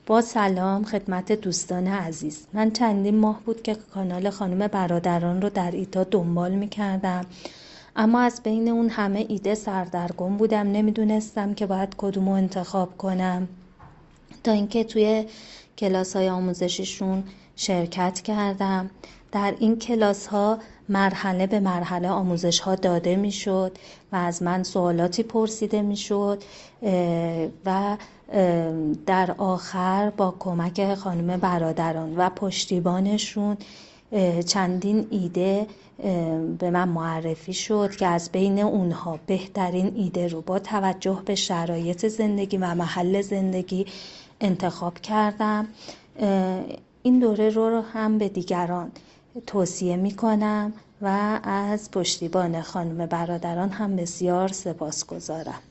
با سلام خدمت دوستان عزیز. من چندین ماه بود که کانال خانم برادران رو در ایتا دنبال می‌کردم، اما از بین اون همه ایده سردرگم بودم، نمیدونستم که باید کدومو انتخاب کنم. تا اینکه توی کلاس‌های آموزشیشون شرکت کردم. در این کلاس‌ها مرحله به مرحله آموزش‌ها داده می‌شد و از من سوالاتی پرسیده می‌شد و در آخر با کمک خانم برادران و پشتیبانشون چندین ایده به من معرفی شد که از بین اونها بهترین ایده رو با توجه به شرایط زندگی و محل زندگی انتخاب کردم. این دوره رو هم به دیگران توصیه می کنم و از پشتیبان خانم برادران هم بسیار سپاسگزارم.